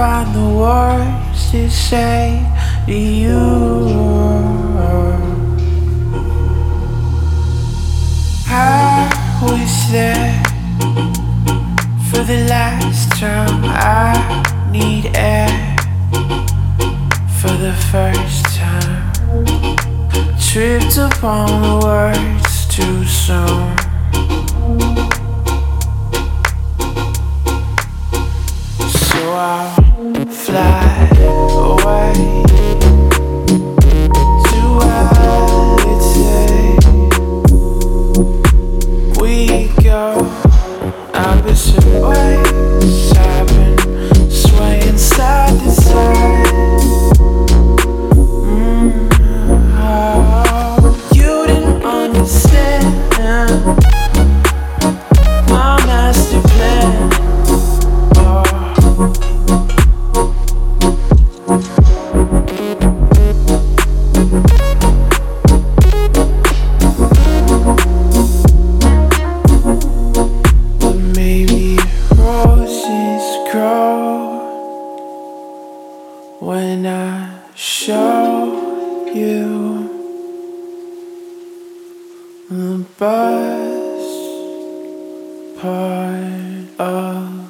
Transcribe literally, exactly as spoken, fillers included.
find the words to say to you. I was there for the last time. I need air for the first time. Tripped upon the words too soon. So I'll fly away to reality. We go opposite ways. I've been swaying side to side. Mm, oh, you didn't understand my master plan. When I show you the best part of